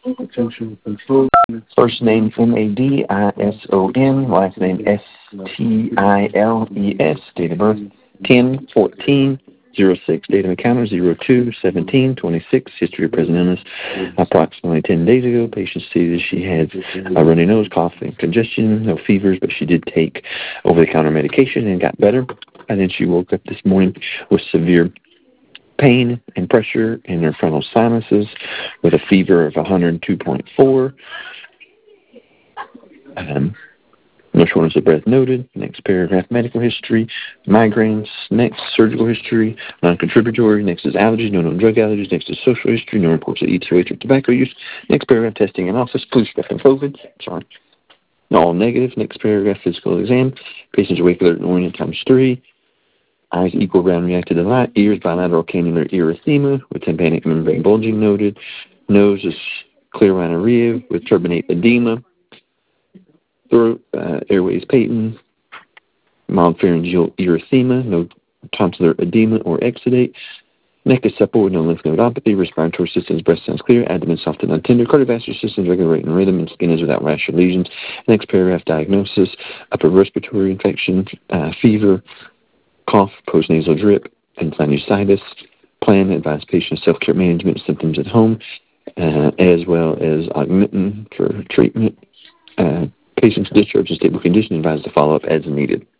Potential control. First name Madison, last name Stiles. Date of birth 10/14/06. Date of encounter 02/17/26. History of present illness approximately 10 days ago. Patient stated she had a runny nose, cough, and congestion. No fevers, but she did take over-the-counter medication and got better. And then she woke up this morning with severe pain and pressure in her frontal sinuses with a fever of 102.4. No shortness of breath noted. Next paragraph, medical history, migraines. Next, surgical history, non-contributory. Next is allergies, no known drug allergies. Next is social history, no reports of ETOH or tobacco use. Next paragraph, testing and office, flu, strep, and COVID. Sorry. All negative. Next paragraph, physical exam. Patient's awake, alert, and oriented times 3. Eyes equal round reacted to light. Ears bilateral cannular erythema with tympanic membrane bulging noted. Nose is clear rhinorrhea with turbinate edema. Throat, airways patent. Mild pharyngeal erythema, no tonsillar edema or exudate. Neck is supple with no lymph nodopathy. Respiratory system, breast sounds clear. Abdomen soft and untender. Cardiovascular system regular rate and rhythm, and skin is without rash or lesions. Next paragraph, diagnosis: upper respiratory infection, fever, cough, postnasal drip, and sinusitis. Plan: advise patient self-care management symptoms at home, as well as augmentin for treatment. Patient's discharge in stable condition, advised to follow up as needed.